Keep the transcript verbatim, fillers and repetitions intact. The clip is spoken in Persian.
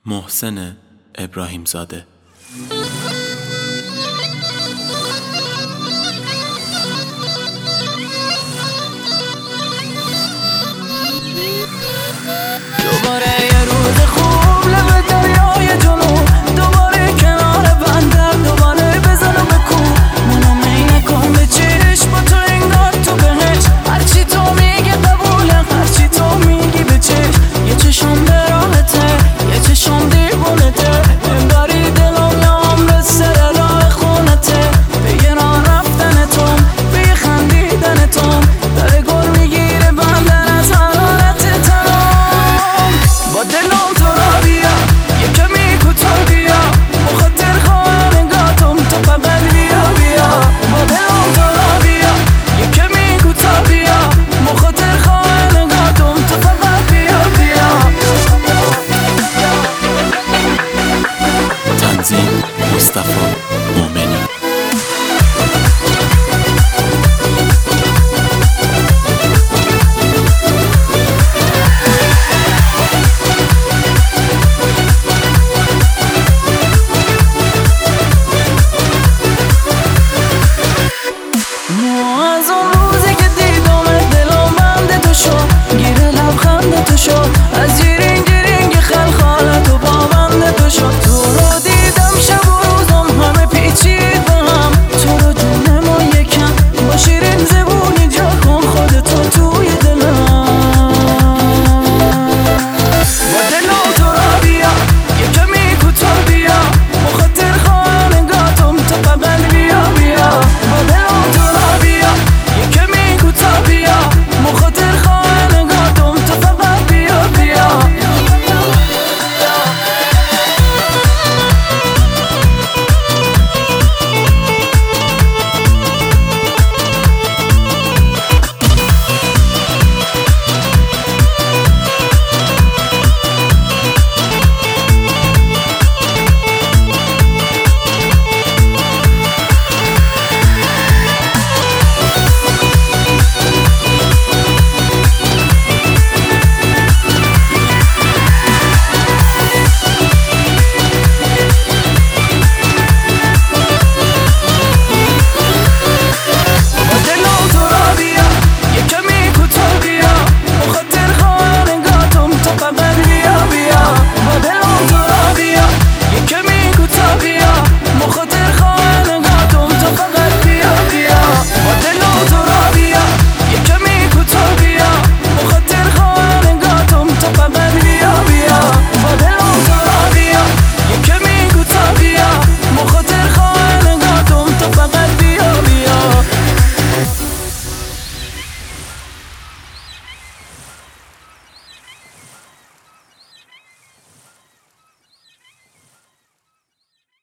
محسن ابراهیم زاده. دوباره یه روز خوب لب دریای جنوب، دوباره کنار بندر، دوباره بزنم به کوه. منو می نکن به چشم، با تو انگار تو بهش. هرچی تو میگه قبوله، هرچی تو میگی به چشم. یه چشم به راحته، یه چشم دیوونته، انگاری دلم یه عمر سر راه خونته. به یه راه رفتن تو، به یه خندیدن تو، داره گل میگیره بندر از حرارت تنم. با دلم تو را بیا، یه کمی کوتاه بیا، بخاطر خواهم انگاتم تو فقط بیا بیا. با دلم تو را بیا، یه کمی کوتاه بیا، بخاطر خواهم انگاتم تو فقط بیا بیا. تنظیم مصطفی